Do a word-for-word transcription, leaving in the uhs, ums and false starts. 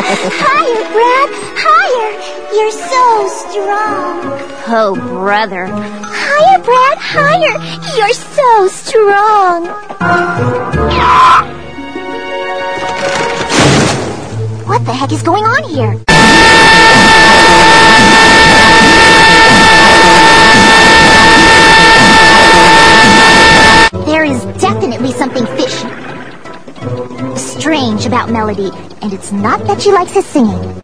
Higher, Brad! Higher! You're so strong. Oh, brother. Higher, Brad! Higher! You're so strong. What the heck is going on here? There is definitely something fishy, strange about Melody, and it's not that she likes his singing.